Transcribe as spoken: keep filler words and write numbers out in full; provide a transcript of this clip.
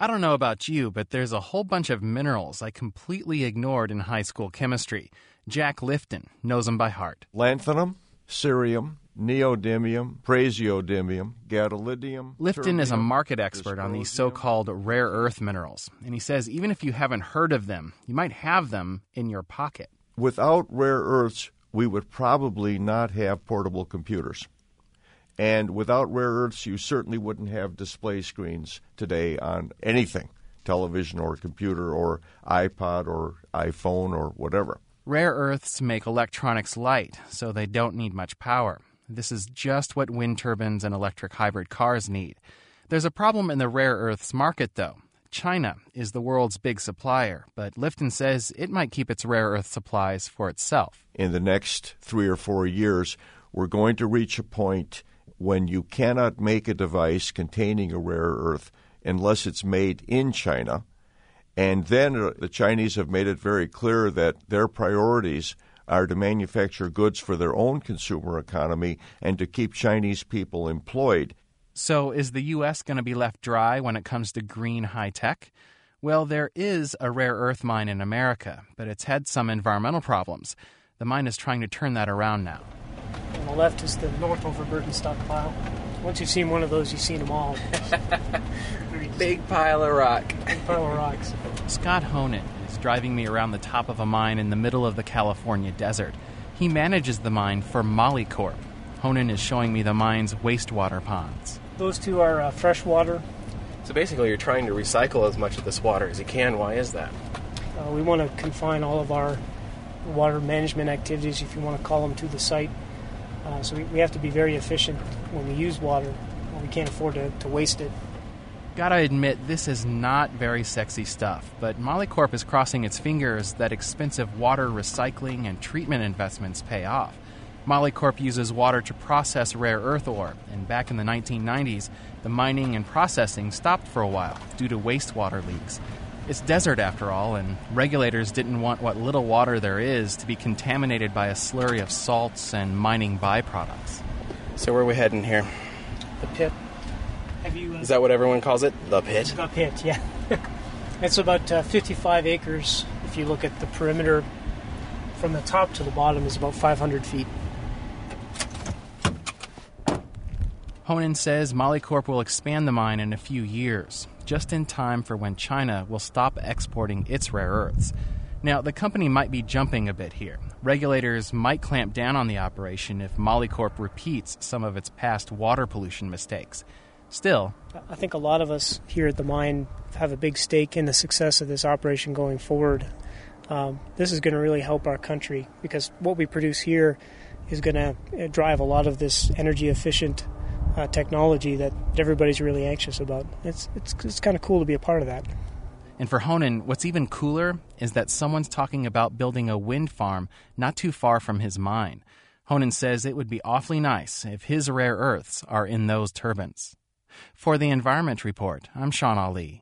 I don't know about you, but there's a whole bunch of minerals I completely ignored in high school chemistry. Jack Lifton knows them by heart. Lanthanum, cerium, neodymium, praseodymium, gadolinium. Lifton terbium, is a market expert on these dysprosium. so-called rare earth minerals, and he says even if you haven't heard of them, you might have them in your pocket. Without rare earths, we would probably not have portable computers. And without rare earths, you certainly wouldn't have display screens today on anything, television or computer or iPod or iPhone or whatever. Rare earths make electronics light, so they don't need much power. This is just what wind turbines and electric hybrid cars need. There's a problem in the rare earths market, though. China is the world's big supplier, but Lifton says it might keep its rare earth supplies for itself. In the next three or four years, we're going to reach a point when you cannot make a device containing a rare earth unless it's made in China. And then the Chinese have made it very clear that their priorities are to manufacture goods for their own consumer economy and to keep Chinese people employed. So is the U S going to be left dry when it comes to green high-tech? Well, there is a rare earth mine in America, but it's had some environmental problems. The mine is trying to turn that around now. On the left is the North Overburden stockpile. Once you've seen one of those, you've seen them all. Big pile of rock. Big pile of rocks. Scott Honan is driving me around the top of a mine in the middle of the California desert. He manages the mine for Molycorp. Honan is showing me the mine's wastewater ponds. Those two are uh, fresh water. So basically you're trying to recycle as much of this water as you can. Why is that? Uh, we want to confine all of our water management activities, if you want to call them, to the site. Uh, so we, we have to be very efficient when we use water. We can't afford to, to waste it. Gotta admit, this is not very sexy stuff, but Molycorp is crossing its fingers that expensive water recycling and treatment investments pay off. Molycorp uses water to process rare earth ore, and back in the nineteen nineties, the mining and processing stopped for a while due to wastewater leaks. It's desert after all, and regulators didn't want what little water there is to be contaminated by a slurry of salts and mining byproducts. So where are we heading here? The pit. Have you? Uh, Is that what everyone calls it? The pit? The pit, yeah. It's about uh, fifty-five acres. If you look at the perimeter, from the top to the bottom is about five hundred feet. Honan says Molycorp will expand the mine in a few years, just in time for when China will stop exporting its rare earths. Now, the company might be jumping a bit here. Regulators might clamp down on the operation if Molycorp repeats some of its past water pollution mistakes. Still, I think a lot of us here at the mine have a big stake in the success of this operation going forward. Um, this is going to really help our country because what we produce here is going to drive a lot of this energy-efficient uh, technology that everybody's really anxious about. It's, it's, it's kind of cool to be a part of that. And for Honan, what's even cooler is that someone's talking about building a wind farm not too far from his mine. Honan says it would be awfully nice if his rare earths are in those turbines. For the Environment Report, I'm Sean Ali.